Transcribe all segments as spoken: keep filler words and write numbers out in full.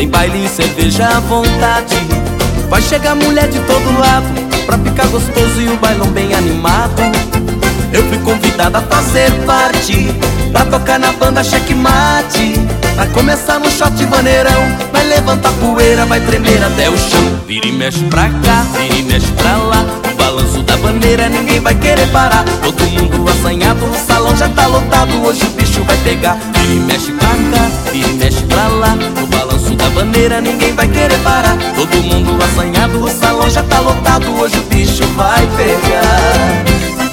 Tem baile e cerveja à vontade. Vai chegar mulher de todo lado pra ficar gostoso e o bailão bem animado. Eu fui convidada a fazer parte, pra tocar na banda Checkmate. Vai começar no shot vaneirão, vai levantar poeira, vai tremer até o chão. Vira e mexe pra cá, vira e mexe pra lá, o balanço da bandeira ninguém vai querer parar. Todo mundo assanhado, o salão já tá lotado, hoje o bicho vai pegar. Vira e mexe pra cá, vira e mexe pra lá, o balanço da bandeira ninguém vai querer parar. Todo mundo assanhado, o salão já tá lotado, hoje o bicho vai pegar.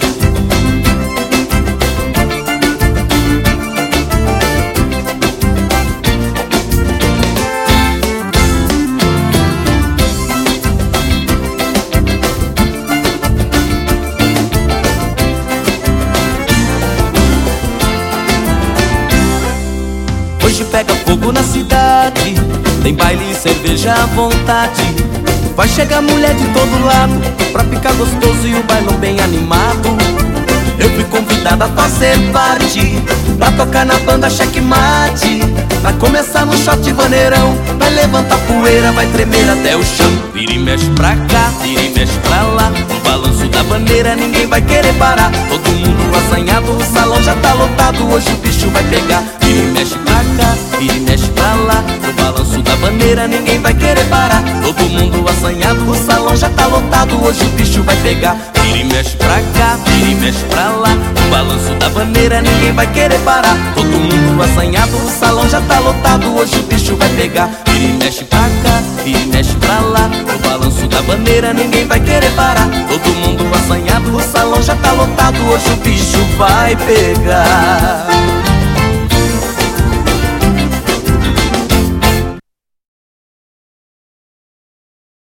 Hoje pega fogo na cidade, tem baile e cerveja à vontade. Vai chegar mulher de todo lado pra ficar gostoso e o bailão bem animado. Eu fui convidada a fazer parte, pra tocar na banda Checkmate. Vai começar no shot vaneirão, vai levantar poeira, vai tremer até o chão. Vira e mexe pra cá, vira e mexe pra lá, o balanço da bandeira ninguém vai querer parar. Todo mundo assanhado, o salão já tá lotado, hoje o bicho vai pegar. Vira e mexe pra cá, vira e mexe pra lá, o balanço da bandeira ninguém vai querer parar. Todo mundo assanhado, o salão já tá lotado, hoje o bicho vai pegar. Vira e mexe pra cá, vira e mexe pra lá, o balanço da bandeira ninguém vai querer parar. Todo mundo assanhado, o salão já tá lotado, hoje o bicho vai pegar. Vira e mexe pra cá, vira e mexe pra lá, o balanço da bandeira ninguém vai querer parar. Todo mundo assanhado, o salão já tá lotado, hoje o bicho vai pegar.